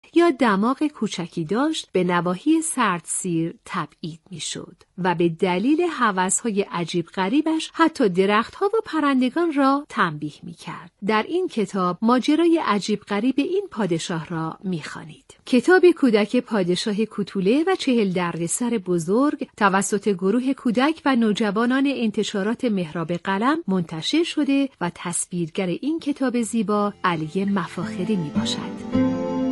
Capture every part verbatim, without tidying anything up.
یا دماغ کوچکی داشت به نواحی سردسیر تبعید میشد و به دلیل هوس‌های عجیب غریبش حتی درخت‌ها و پرندگان را تنبیه می‌کرد. در این کتاب ماجرای عجیب غریب این پادشاه را می‌خوانید. کتاب کودک پادشاه کوتوله و چهل دردسر بزرگ توسط گروه کودک و نوجوانان انتشارات محراب قلم منتشر شده و تصویرگر این کتاب زیبا علی مفاخری میباشد.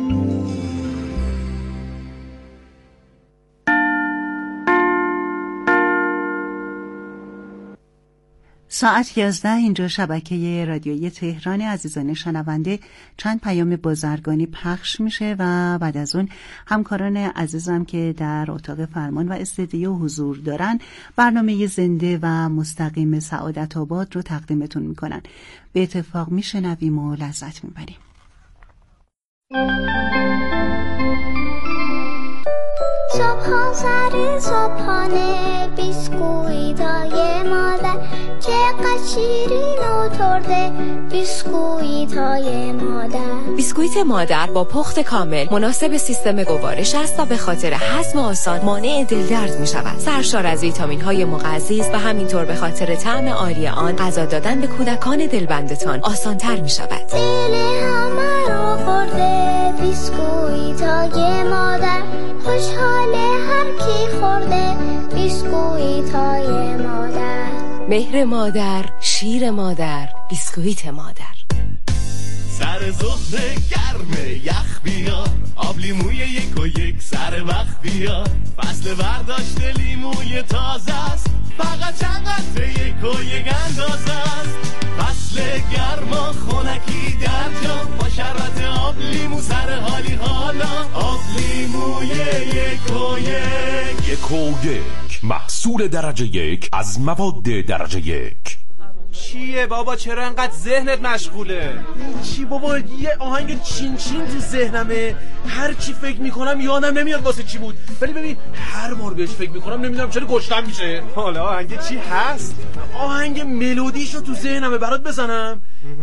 ساعت یازده اینجا شبکه رادیویی تهران. عزیزان شنونده، چند پیام بازرگانی پخش میشه و بعد از اون همکاران عزیزم که در اتاق فرمان و استودیو حضور دارن برنامه زنده و مستقیم سعادت آباد رو تقدیمتون میکنن. به اتفاق میشنویم و لذت میبریم. صبح سر صبحانه بیسکویتای مادر چقدر شیرین و ترده بیسکویتای مادر. بیسکویت مادر با پخت کامل مناسب سیستم گوارش است و به خاطر هضم آسان مانع دلدرد می شود. سرشار از ویتامین های مغذی است و همینطور به خاطر طعم عالی آن غذا دادن به کودکان دلبندتان آسان تر می شود. دل همه رو خورده بیسکویتای مادر، خوشحاله هر کی خورده بیسکویتای مادر. مهر مادر، شیر مادر، بیسکویت مادر. سر ظهر گرم یخ بیار، آب لیموی یک و یک سر وقت بیار. فصل برداشت لیموی تازه است، فقط چند قطره یک و یک اندازه است. فصل گرما خونکی در جا، با شربت آب لیمو سر حالی حالا. آب لیموی یک و یک. یک و یک محصول درجه یک از مواد درجه یک. چیه بابا، چرا انقدر ذهنت مشغوله؟ چی بابا، یه آهنگ چین چین تو ذهنمه، هر چی فکر میکنم یادم نمیاد واسه چی بود، ولی ببین هر بار بهش فکر میکنم نمیدونم چرا گشتم میشه. حالا آهنگ چی هست؟ آهنگ ملودیشو تو ذهنمه برات بزنم.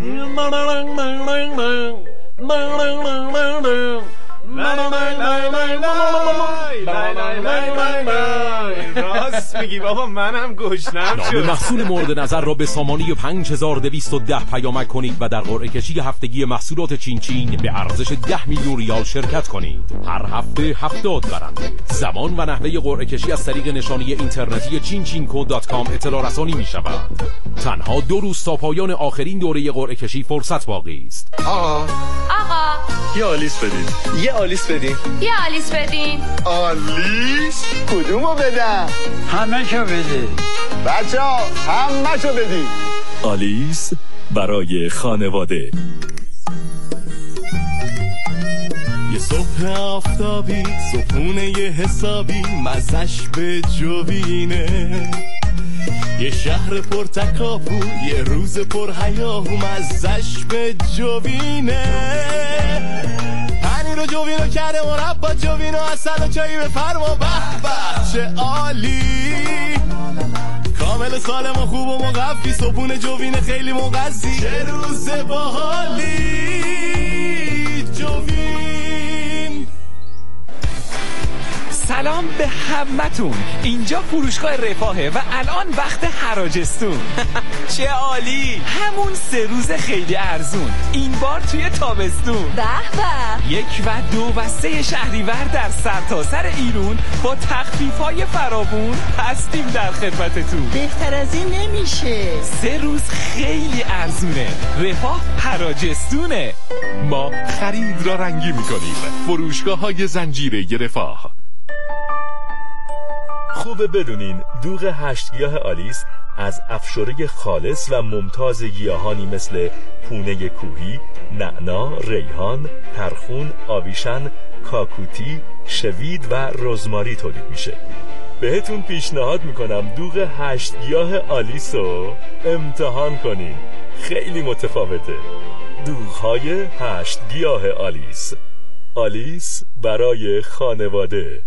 راست میگی بابا، منم گشنم شد. نام محصول مورد نظر را به سامانه پنج هزار و دویست و ده پیامک کنید و در قرعه کشی هفتگی محصولات چین چین به ارزش ده میلیون ریال شرکت کنید. هر هفته هفتاد برنده. زمان و نحوه قرعه کشی از طریق نشانی اینترنتی چین چین کو دات کام اطلاع رسانی می شود. تنها دو روز تا پایان آخرین دوره قرعه کشی فرصت باقی است. آقا آقا یه آلیس بدین. یه آلیس بدین. یه آلیس بدین. آلیس کدومو بدم؟ همه شو بده بچه ها، همه شو بدین. آلیس برای خانواده. یه صبح آفتابی، صبحونه یه حسابی، مزش به جوینه. یه شهر پر تکاپو، یه روز پر هیاهو، مزش به جوینه. پنیر و جوینو کرده مربا، جوینو اصل و چایی به فرما. به به چه عالی، کامل سالم و خوب و مقفی، صبحونه جوینه خیلی مغذی. چه روز باحالی جوین. سلام به همتون، اینجا فروشگاه رفاهه و الان وقت حراجستون. چه عالی، همون سه روز خیلی ارزون، این بار توی تابستون. به به، یک و دو و سه شهریور در سرتاسر ایران با تخفیف‌های فراوون هستیم در خدمتتون. بهتر از این نمیشه. سه روز خیلی ارزونه، رفاه حراجستونه. ما خرید را رنگی می‌کنیم. فروشگاه های زنجیره رفاه. خوبه بدونین دوغ هشتگیاه آلیس از افشوره خالص و ممتاز گیاهانی مثل پونه کوهی، نعنا، ریحان، هرخون، آویشن، کاکوتی، شوید و رزماری تولید میشه. بهتون پیشنهاد میکنم دوغ هشتگیاه آلیس رو امتحان کنین، خیلی متفاوته. دوغ‌های هشتگیاه آلیس. آلیس برای خانواده.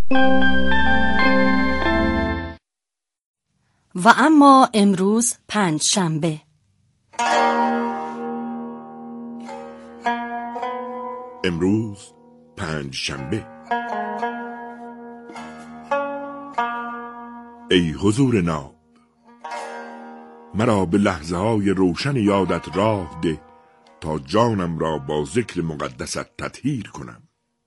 و اما امروز پنج شنبه. امروز پنج شنبه. ای حضور ناب، مرا به لحظه های روشن یادت راه ده تا جانم را با ذکر مقدست تطهیر کنم.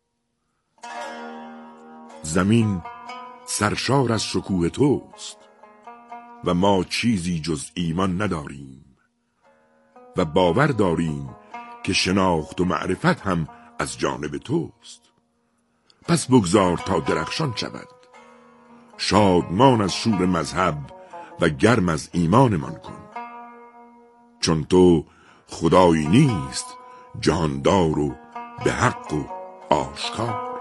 زمین سرشار از شکوه توست و ما چیزی جز ایمان نداریم و باور داریم که شناخت و معرفت هم از جانب توست. پس بگذار تا درخشان شود، شادمان از شور مذهب و گرم از ایمانمان کن، چون تو خدایی نیست جهاندار و به حق و آشکار.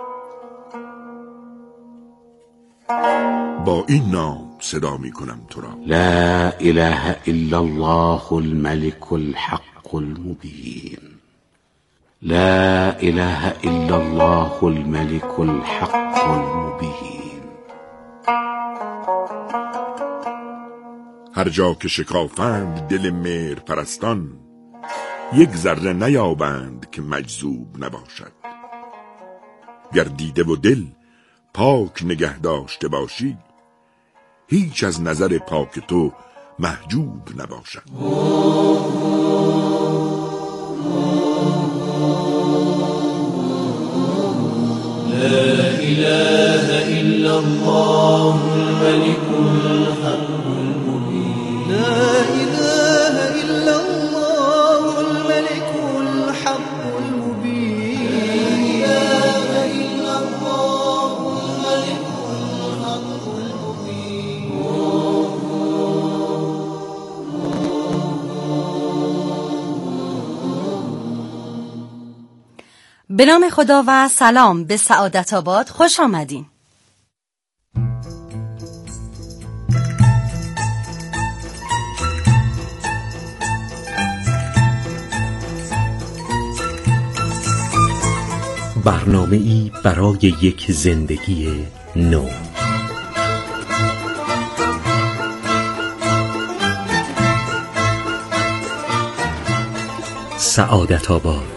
با این نام صدا می کنم تو را: لا اله الا الله الملك الحق المبين. لا اله الا الله الملك الحق المبين. هر جا که شکافند دل مهر پرستان، یک ذره نیابند که مجذوب نباشد. گر دیده و دل پاک نگه داشته باشی، هیچ از نظر پاک تو محجوب نباشد. لا اله الا الله الملك الحق المبين. لا اله الا الله الملك الحق المبين. لا اله الا الله الملك الحق المبين. به نام خدا و سلام به سعادت آباد خوش آمدین. برنامه‌ای برای یک زندگی نو. سعادت آباد.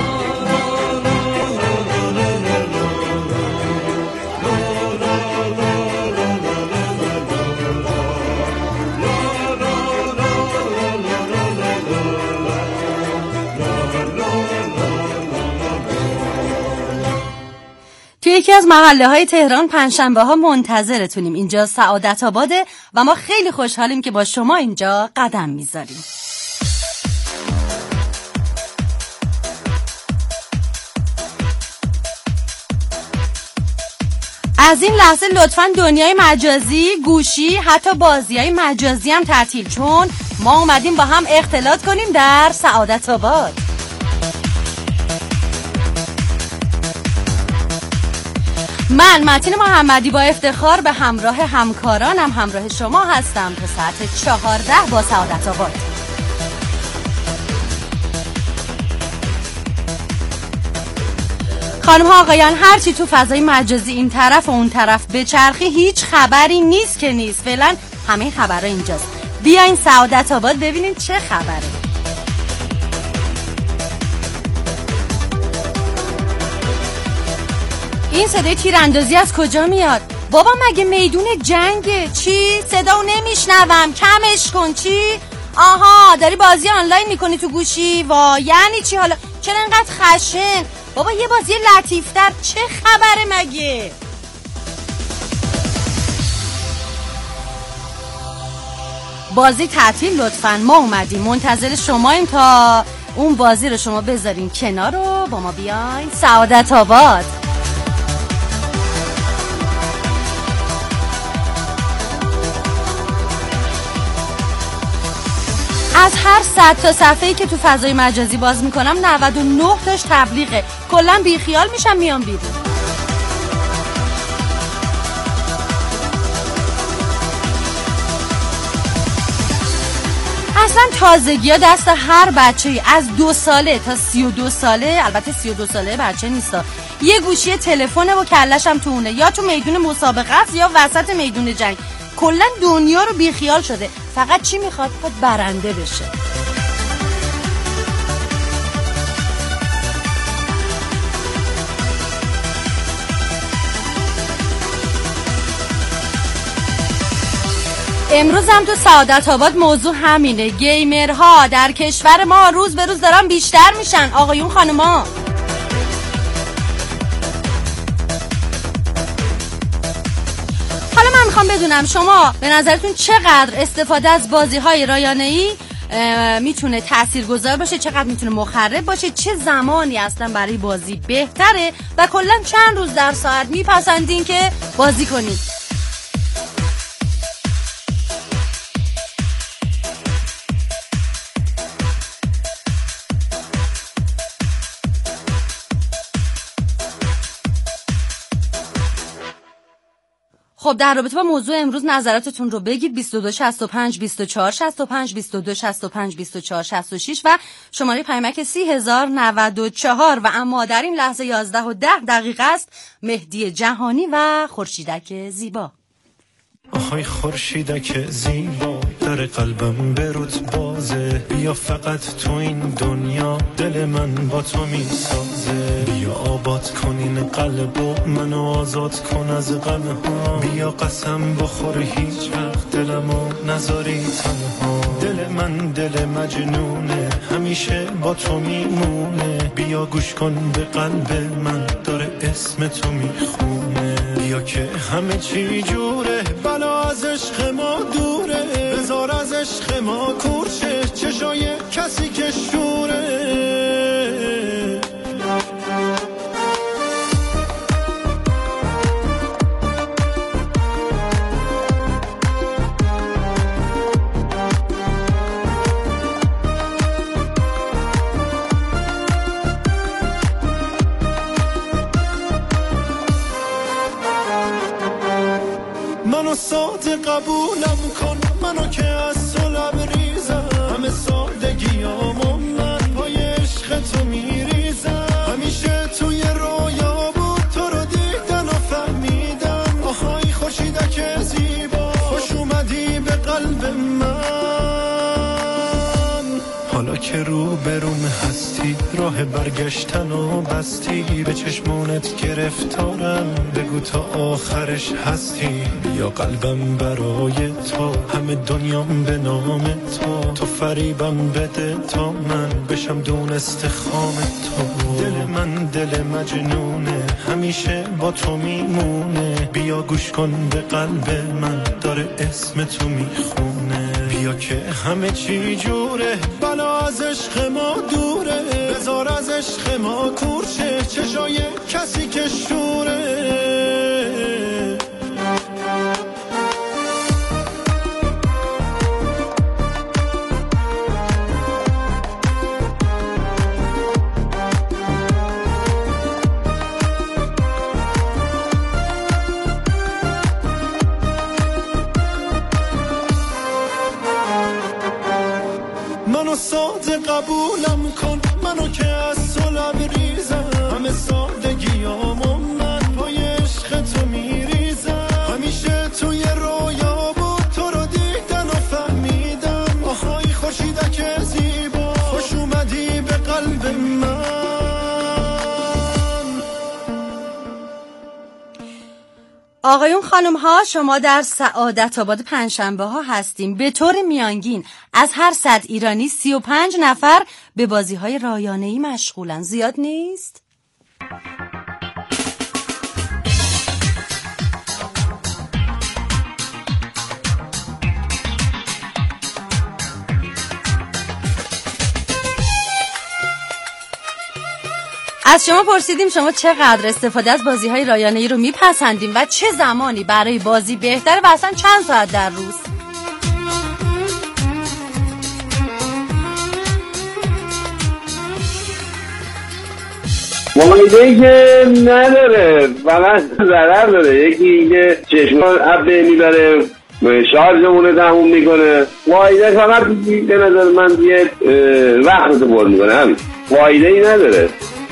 یکی از محله های تهران پنجشنبه ها منتظرتونیم. اینجا سعادت آباده و ما خیلی خوشحالیم که با شما اینجا قدم میذاریم. از این لحظه لطفاً دنیای مجازی، گوشی، حتی بازی‌های مجازی هم تعطیل، چون ما اومدیم با هم اختلاط کنیم در سعادت آباد. من متین محمدی با افتخار به همراه همکارانم همراه شما هستم تا ساعت چهارده با سعادت آباد. خانم ها آقایان، هرچی تو فضای مجازی این طرف و اون طرف بچرخی هیچ خبری نیست که نیست. فعلا همه خبرها اینجاست. بیاین سعادت آباد ببینین چه خبره. این صدای تیراندازی از کجا میاد؟ بابا مگه میدون جنگه؟ چی؟ صداو نمیشنوم، کمش کن. چی؟ آها داری بازی آنلاین میکنی تو گوشی؟ وا یعنی چی حالا؟ چرا انقدر خشن؟ بابا یه بازی لطیفتر چه خبره مگه؟ بازی تعطیل لطفاً. ما اومدیم منتظر شماییم تا اون بازی رو شما بذارین کنار و با ما بیاین سعادت آباد. از هر صد تا صفحه‌ای که تو فضای مجازی باز میکنم نود و نه تاش تبلیغه. کلا بیخیال میشم میام بیرون. اصلا تازگی ها دست هر بچه‌ای از دو ساله تا سی و دو ساله، البته سی و دو ساله بچه نیستا، یه گوشی تلفنه و کلش هم تو اونه، یا تو میدون مسابقه است یا وسط میدون جنگ. کلا دنیا رو بیخیال شده، فقط چی میخواد؟ خود برنده بشه. امروز هم تو سعادت آباد موضوع همینه. گیمرها در کشور ما روز به روز دارن بیشتر میشن. آقایون خانوما، حالا من میخوام بدونم شما به نظرتون چقدر استفاده از بازی‌های رایانه‌ای میتونه تاثیرگذار باشه، چقدر میتونه مخرب باشه، چه زمانی اصلا برای بازی بهتره و کلا چند روز در ساعت میپسندین که بازی کنید؟ خب در رابطه با موضوع امروز نظراتتون رو بگید. بیست و دو شصت و پنج بیست و چهار شصت و پنج بیست و دو شصت و پنج بیست و چهار شصت و شش و شماره پیامک سی هزار و نود و چهار. و اما در این لحظه یازده و ده دقیقه است. مهدی جهانی و خورشیدک زیبا. آهای خورشیدک زیبا، در قلبم برود بازه، بیا فقط تو این دنیا دل من با تو میسازه، بیا آباد کن این قلبو منو آزاد کن از غم ها، بیا قسم بخور هیچ وقت دلمو نذاری تنها، دل من دل مجنونه همیشه با تو میمونه، بیا گوش کن به قلب من داره اسم تو میخونه، بیا که همه چی جوره بلا از عشق ما دوره، بذار از عشق ما کورشه چشای کسی که شوره. منو ساده قبولم کن، منو که از تو لبریزم، همه سادگیامو من پای عشق تو میریزم، همیشه توی رویا بود تو رو دیدن و فهمیدم، آهای خورشیدک زیبا خوش اومدی به قلب من، حالا که رو بروم هستی راه برگشتن و بستی، به چشمونت گرفتارم بگو تا آخرش هستی، بیا قلبم برای تو همه دنیام به نام تو، تو فریبم بده تا من بشم دونست خام تو، دل من دل مجنونه همیشه با تو میمونه، بیا گوش کن به قلب من داره اسم تو میخونه، بیا که همه چی جوره بلا از عشق ما دوره، بذار از عشق ما کورشه چشای کسی که شوره. منو ساده قبولم کن، منو که از تو لبریزم، همه سادگیامو من پای عشق تو میریزم، همیشه توی رویا بود تو رو دیدن و فهمیدم، آهای خورشیدک زیبا خوش اومدی به قلب من. آقایون خانم ها، شما در سعادت آباد پنجشنبه ها هستیم. به طور میانگین از هر صد ایرانی سی و پنج نفر به بازی های رایانه‌ای مشغولن. زیاد نیست؟ از شما پرسیدیم شما چقدر استفاده از بازی‌های رایانه‌ای رو میپسندیم و چه زمانی برای بازی بهتره و اصلا چند ساعت در روز؟ فایده‌ای که نداره، فقط ضرر داره. یکی اینکه چشمان عبه میبره، شارژمون تموم میکنه. فایده فقط به نظر من یه وقت رو پر میکنه، همین. فایده‌ای نداره.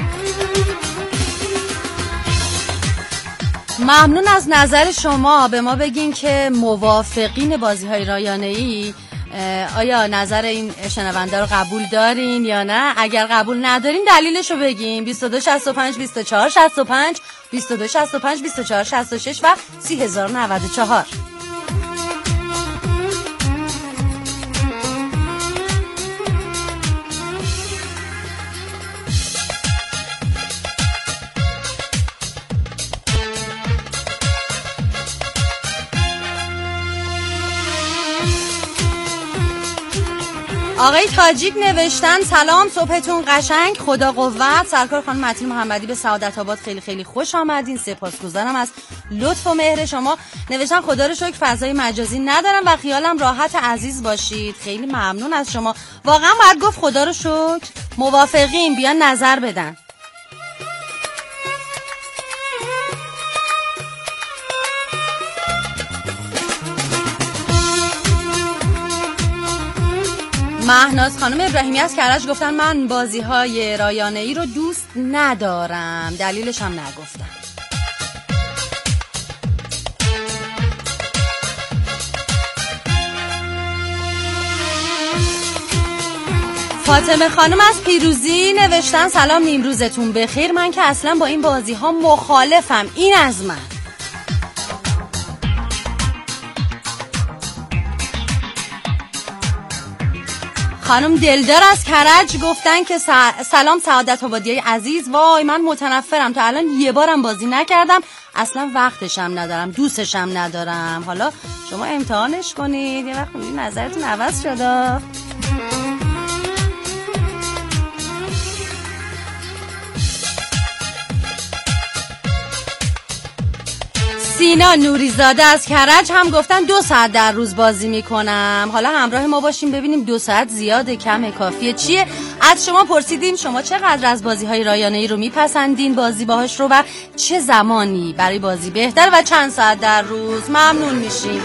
ممنون از نظر شما. به ما بگین که موافقین بازی‌های رایانه‌ای آیا نظر این شنونده رو قبول دارین یا نه؟ اگر قبول ندارین دلیلش رو بگین. بیست و دو شصت و پنج بیست و چهار شصت و پنج بیست و دو شصت و پنج بیست و چهار شصت و شش و سی هزار و نود و چهار. آقای تاجیک نوشتن سلام، صبحتون قشنگ، خدا قوت. سرکار خانم متین محمدی به سعادت آباد خیلی خیلی خوش آمدین، سپاسگزارم از لطف و مهر شما. نوشتن خدا رو شکر فضای مجازی ندارم و خیالم راحت، عزیز باشید. خیلی ممنون از شما، واقعا باید گفت خدا رو شکر. موافقین بیان نظر بدن. مهناز خانم ابراهیمی از کرج گفتن من بازی‌های رایانه‌ای رو دوست ندارم، دلیلش هم نگفتم. فاطمه خانم از پیروزی نوشتن سلام، نیمروزتون بخیر. من که اصلا با این بازی‌ها مخالفم، این از من. خانم دلدار از کرج گفتن که سلام سعادت آبادی عزیز. وای من متنفرم، تا الان یه بارم بازی نکردم، اصلا وقتشم ندارم، دوستشم ندارم. حالا شما امتحانش کنید، یه وقت نظرتون عوض شده. سینا نوریزاده از کرج هم گفتن دو ساعت در روز بازی میکنم. حالا همراه ما باشیم ببینیم دو ساعت زیاده، کمه، کافیه، چیه؟ از شما پرسیدیم شما چقدر از بازی های رایانه‌ای رو میپسندین، بازی باهاش رو و چه زمانی برای بازی بهتر و چند ساعت در روز. ممنون میشیم.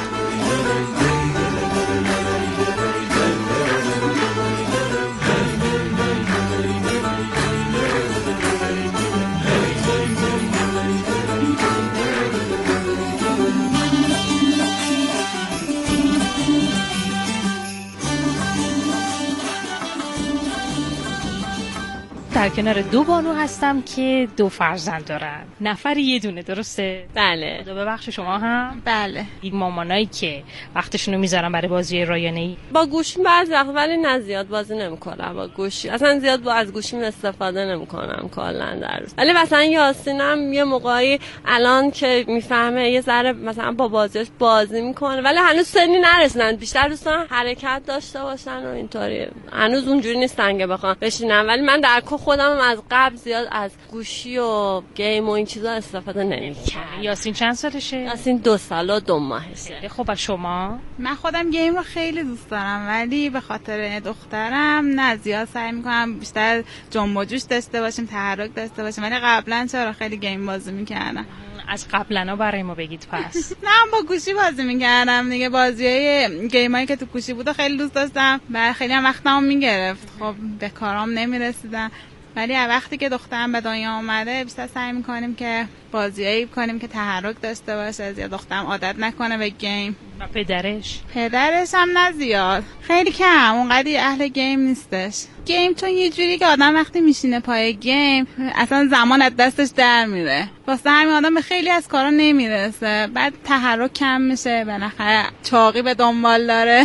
در کنار دو بانو هستم که دو فرزند دارن. نفری یه دونه، درسته؟ بله. خدا ببخش شما هم؟ بله. این مامانایی که وقتشون رو میذارن برای بازی رایانه‌ای. با گوشیم بعضی وقت، ولی نه زیاد بازی نمیکنم با گوشی. اصلا زیاد با از گوشیم استفاده نمیکنم کلا در روز. ولی مثلا یاسینم یه موقعی الان که میفهمه یه ذره مثلا با بازیش بازی میکنه، ولی هنوز سنی نرسیدن، بیشتر دوستان حرکت داشته باشن و اینطوری. هنوز اونجوری نیستن که بخوام بشینم، ولی من در خودم از قبل زیاد از گوشی و گیم و این چیزا استفاده نمی‌کنم. یاسین چند سالشه؟ یاسین دو سال و دو ماهشه. خب از شما؟ من خودم گیم رو خیلی دوست دارم، ولی به خاطر دخترم نه زیاد سعی می‌کنم بیشتر جنب و جوش داشته باشیم، تحرک داشته باشیم، ولی قبلا چرا خیلی گیم بازی می‌کردم. از قبلنا برای ما بگید پس. نه با گوشی بازی می‌کردم دیگه، بازیای گیمایی که تو گوشی بود خیلی دوست داشتم و خیلی هم وقتمو می‌گرفت. خب به کارام نمی‌رسیدم، ولی وقتی که دخترم به دنیا اومده بیشتر سعی میکنیم که بازیایی کنیم که تحرک داشته باشه، زیاد دخترم عادت نکنه به گیم. و پدرش؟ پدرش هم نه زیاد، خیلی کم، اونقدر اهل گیم نیستش. گیم چون یه جوری که آدم وقتی میشینه پای گیم اصلا زمان از دستش در میره، واسه همین آدم به خیلی از کارا نمیرسه، بعد تحرک کم میشه، بالاخره چاقی به دنبال داره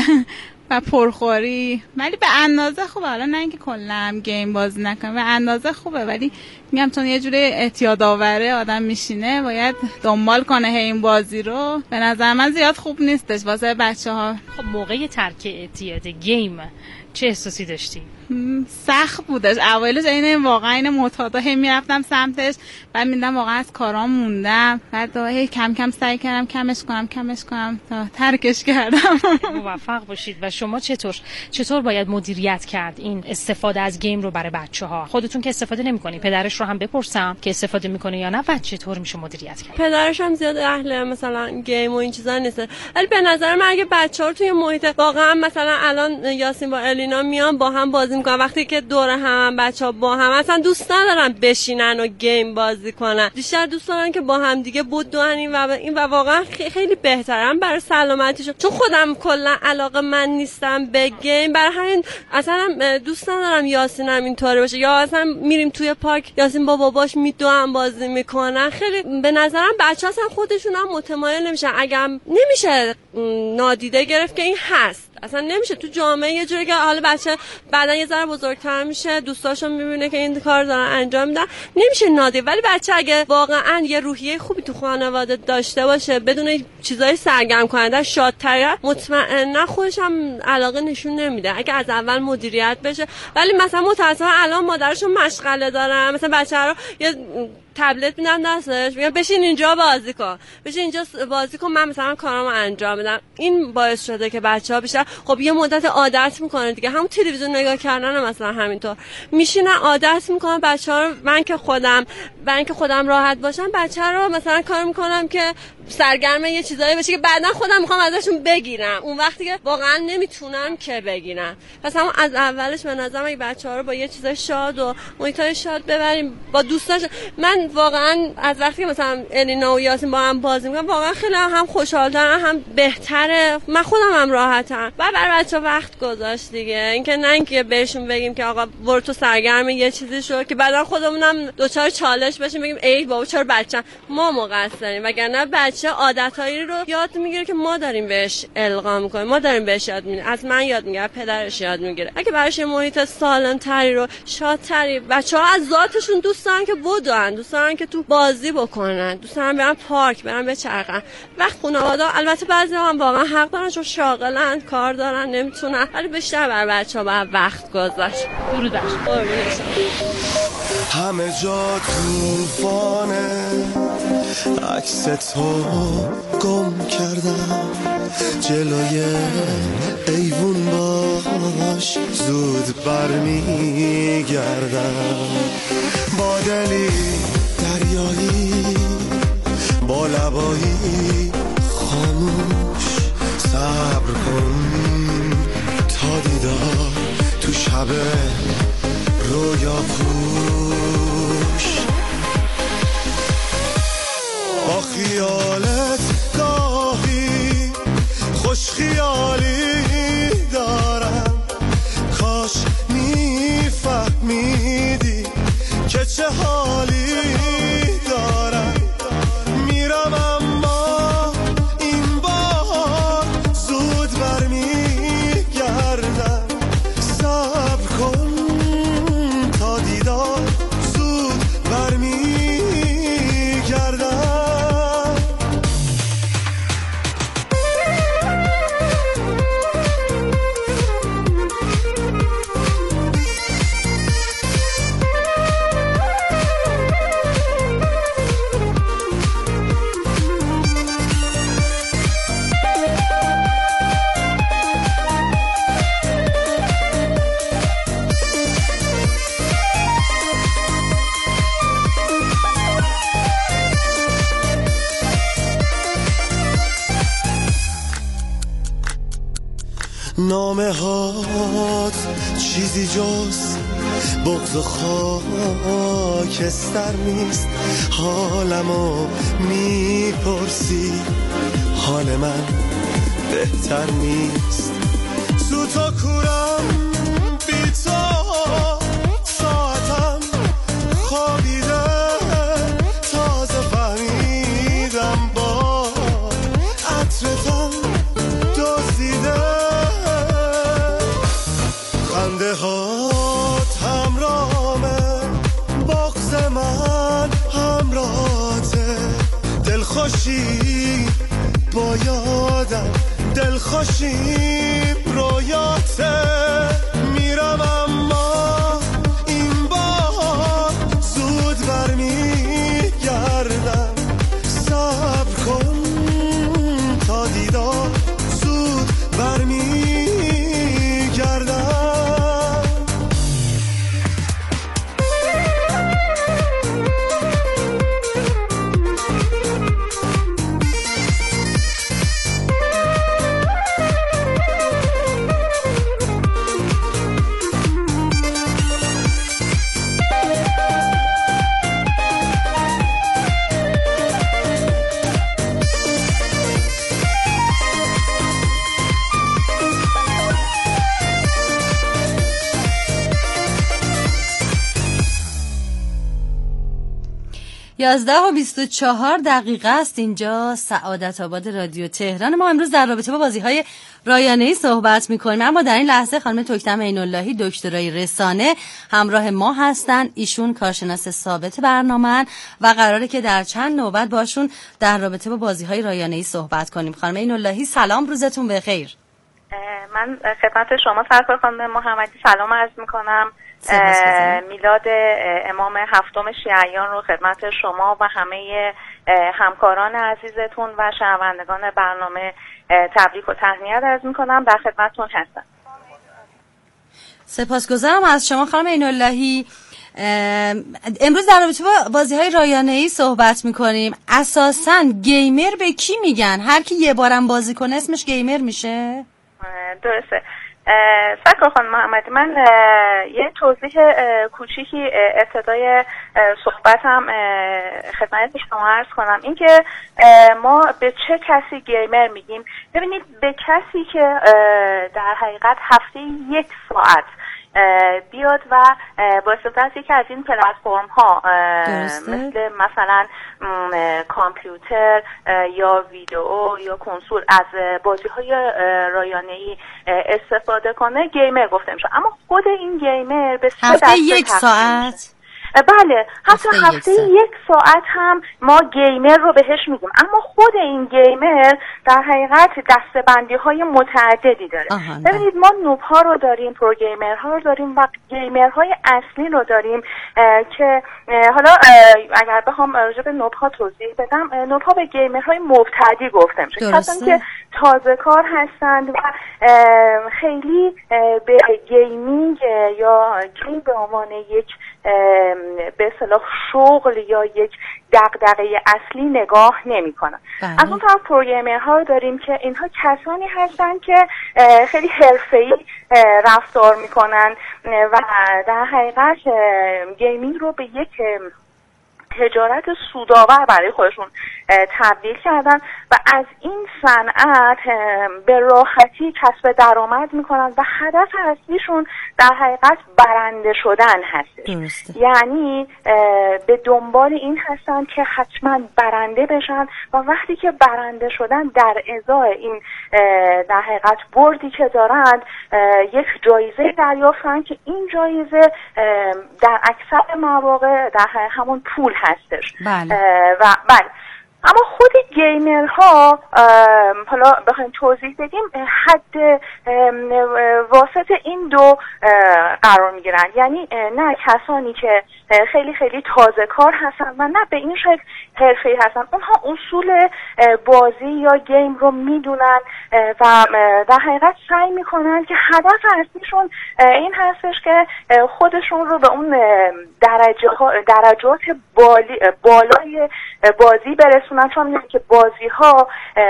و پرخوری. ولی به اندازه خوبه، حالا نه اینکه کلا گیم بازی نکنه، به اندازه خوبه، ولی میگم چون یه جوری اعتیاد آوره آدم میشینه باید دنبال کنه این بازی رو، به نظر من زیاد خوب نیستش واسه بچه‌ها. خب موقع ترک اعتیاد گیم چه احساسی داشتی؟ سخت بودش اولش، این واقعا این معتادا هی میرفتم سمتش، بعد میدم واقعا از کارام موندم، بعد هی کم کم سعی کردم کمش کنم کمش کنم تا ترکش کردم. موفق باشید. و شما چطور چطور باید مدیریت کرد این استفاده از گیم رو برای بچه‌ها؟ خودتون که استفاده نمی‌کنی، پدرش رو هم بپرسم که استفاده می‌کنه یا نه، و چطور میشه مدیریت کرد؟ پدرش هم زیاد اهل مثلا گیم و این چیزا نیست، ولی به نظر من اگه بچه‌ها رو توی محیط واقعا مثلا الان یاسین با الینا میان با هم بازی میکنن، وقتی که دور هم بچه‌ها با هم اصلا دوست ندارن بشینن و گیم بازی کنن، بیشتر دوست دارن که با هم دیگه بدوئن این و این، و واقعا خیلی بهترن برای سلامتیشون. چون خودم کلا علاقه من نیستم به گیم، برای همین اصلا دوست ندارم یاسینم اینطوری باشه، یا اصلا میریم توی پارک یاسین با باباش میدوئن بازی میکنن. خیلی به نظرم بچه‌ها اصلا خودشون هم متمایل نمیشن، اگر نمیشه نادیده گرفت که این هست، اصلا نمیشه تو جامعه یه جوری که حالا بچه بعدن یه ذره بزرگتر میشه دوستاشو میبینه که این کار دارن انجام میدن نمیشه نادیده. ولی بچه اگه واقعا یه روحیه خوبی تو خانواده داشته باشه بدون چیزای سرگرم کننده شادتر مطمئنا خودش هم علاقه نشون نمیده اگه از اول مدیریت بشه. ولی مثلا متأسفانه الان مادرشون مشغله دارن مثلا بچه رو یه تبلت میدن دستش میگن بشین اینجا بازی کن بشین اینجا بازی کن من مثلا کارامو انجام میدم. این باعث شده که بچه‌ها بیشتر خب یه مدت عادت میکنن دیگه همون تلویزیون نگاه کردن مثلا همینطور میشینن عادت میکنن بچه‌ها رو. من که خودم برای اینکه خودم راحت باشم بچه‌ها رو مثلا کار میکنم که سرگرم یه چیزایی بشه که بعداً خودم میخوام ازشون بگیرم اون وقتی که واقعا نمیتونم که بگیرم. پس همون از اولش به نظرم اگه بچه‌ها رو با یه چیزای شاد و محیطای شاد ببریم با دوستاش. من واقعا از وقتی که مثلا الینا و یاسین با هم بازی میکنم واقعا خیلی هم خوشحال‌ترم هم بهتره من خودم هم راحتم. بعد برای بچه‌ها وقت گذاشت دیگه اینکه نه اینکه بهشون بگیم که آقا برو تو سرگرم یه چیزی شو که بعداً خودمونم دوچار چالش بشیم بگیم ای بابا چرا بچه‌م ما مقصریم وگرنه بچه عادتایی رو یاد میگیره که ما داریم بهش القا میکنیم ما داریم بهش یاد میدیم از من یاد میگیره پدرش یاد میگیره. اگه براش محیط سالم تری رو شادتری بچه‌ها از ذاتشون دوست دارن که بدون دوست دارن که تو بازی بکنن دوست دارن برن پارک برن بچرخن. وقت خانواده البته بعضی هم واقعا حق دارن چون شاغلن کار دارن نمیتونن ولی بیشتر برای بچه‌ها باید وقت گذاشت. درود بر همه جا طوفانه عکس تو گم کردم جلوی ایوون باش زود برمیگردم با دلی دریایی با لبایی خاموش صبر کن تا دیدار تو شب رویا پوش با خیالت گاهی خوش خیالی دارم کاش میفهمیدی که چه حالی دارم میرم اما این بار زود برمیگردم صبر کن تا دیدار زود برمیگردم. نامه هات چیزی جز بغض و خاکستر نیست حالمو میپرسی حال من بهتر نیست زود تا کورم بی تو ساعتم خوابیده تازه فهمیدم با عطرتم دزدیده خنده هات همرامه بغض من همراته دلخوشی با یادم دلخوشی رویاته میرم اما این بار زود برمیگردم صبر کن تا دیدار زود برمیگردم. یازده و بیست و چهار دقیقه است. اینجا سعادت آباد رادیو تهران. ما امروز در رابطه با بازی‌های رایانه‌ای صحبت می‌کنیم، اما در این لحظه خانم توکتم عین‌اللهی دکترای رسانه همراه ما هستن. ایشون کارشناس ثابت برنامه‌اند و قراره که در چند نوبت باشون در رابطه با بازی‌های رایانه‌ای صحبت کنیم. خانم عین‌اللهی سلام، روزتون بخیر. من خدمت شما سرکار خانم محمدی سلام عرض می‌کنم. میلاد امام هفتم شیعیان رو خدمت شما و همه همکاران عزیزتون و شنوندگان برنامه تبریک و تهنیت عرض میکنم. در خدمتتون هستم. سپاسگزارم از شما خانم عین‌اللهی. امروز در رابطه با بازی‌های رایانه‌ای صحبت میکنیم. اساساً گیمر به کی میگن؟ هر کی یه بارم بازی کنه اسمش گیمر میشه؟ درسته. سرکار خانم محمدی، من یه توضیح کوچیکی ابتدای صحبتم خدمت شما عرض کنم. این که ما به چه کسی گیمر میگیم. ببینید، به کسی که در حقیقت هفته یک ساعت بیاد و با استفاده از یکی از این پلتفرم ها مثل مثلا کامپیوتر یا ویدئو یا کنسول از بازی های رایانه‌ای استفاده کنه گیمر گفته میشه. اما خود این گیمر به سه هفته یک ساعت بله حتی هفته, هفته یک ساعت هم ما گیمر رو بهش میگیم. اما خود این گیمر در حقیقت دسته‌بندی های متعددی داره. ببینید، ما نوب ها رو داریم، پرو گیمر ها رو داریم و گیمر های اصلی رو داریم که حالا اگر بخوام راجع به نوب ها توضیح بدم، نوب ها به گیمر های مبتدی گفته میشه، کسانی که تازه کار هستند و خیلی به گیمینگ یا گیم به عنوان یک به اصطلاح شغل یا یک دغدغه اصلی نگاه نمی‌کنن. از اون طرف پروگرامرها رو داریم که اینها کسانی هستن که خیلی حرفه‌ای رفتار میکنن و در حقیقت گیمینگ رو به یک تجارت سودآور برای خودشون تبدیل کردن و از این صنعت به راحتی کسب درآمد میکنن و هدف اصلیشون در حقیقت برنده شدن هستش. یعنی به دنبال این هستن که حتما برنده بشن و وقتی که برنده شدن در ازای این در حقیقت بردی که دارند یک جایزه دریافتن که این جایزه در اکثر مواقع در همون پول هستش. بله. و بله، اما خود گیمرها حالا بخوایم توضیح بدیم حد واسط این دو قرار میگیرن. یعنی نه کسانی که خیلی خیلی تازه کار هستن و نه به این شکل حرفه‌ای هستن. اونها اصول بازی یا گیم رو میدونن و در حقیقت سعی میکنن که هدف اصلیشون این هستش که خودشون رو به اون درجه درجات بالی بالای بازی برسونن، چون میگن که بازی ها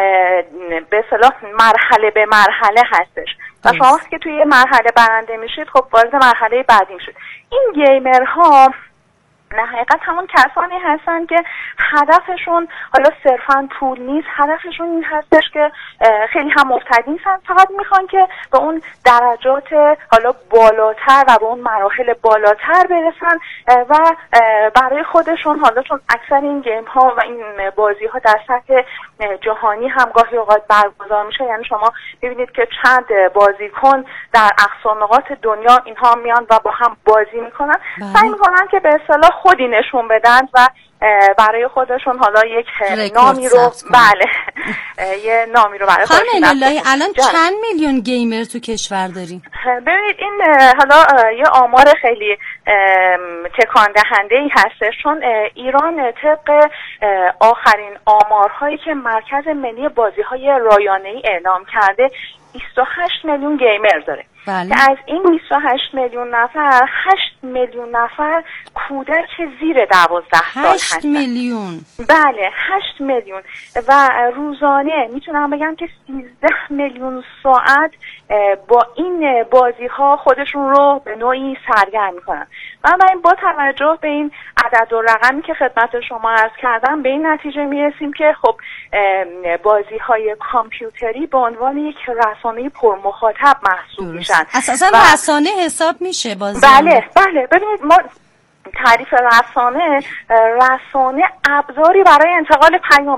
به اصطلاح مرحله به مرحله هستش و شما وقتی که توی یه مرحله برنده میشید خب وارد مرحله بعدی میشید. این گیمرها در حقیقت همون کسانی هستن که هدفشون حالا صرفا پول نیست، هدفشون این هستش که خیلی هم مبتدی نیستن، فقط میخوان که به اون درجات حالا بالاتر و به اون مراحل بالاتر برسن و برای خودشون حالا چون اکثر این گیم ها و این بازی ها در سطح جهانی هم گاهی اوقات برگزار میشه، یعنی شما ببینید که چند بازیکن در اقصا نقاط دنیا اینها میان و با هم بازی میکنن، سعی میکنن که به اصطلاح خودی نشون بدن و برای خودشون حالا یک نامی رو بله یه نامی رو برای خودشون. خانم عین‌اللهی الان چند میلیون گیمر تو کشور داریم؟ ببینید این حالا یه آمار خیلی تکان دهنده ای هستش، چون ایران طبق آخرین آمارهایی که مرکز ملی بازی‌های رایانه‌ای اعلام کرده بیست و هشت میلیون گیمر داره. بله. که از این بیست و هشت میلیون نفر هشت میلیون نفر کودک زیر دوازده سال هستن. هشت میلیون بله هشت میلیون و روزانه میتونم بگم که سیزده میلیون ساعت با این بازی ها خودشون رو به نوعی سرگرم میکنن. من با توجه به این عدد و رقمی که خدمت شما عرض کردم به این نتیجه میرسیم که خب بازی های کامپیوتری به عنوان یک رسانه پرمخاطب محسوب میشن. اساسا رسانه حساب میشه بازی. بله بله ببینید ما تعریف رسانه، رسانه ابزاری برای انتقال پیام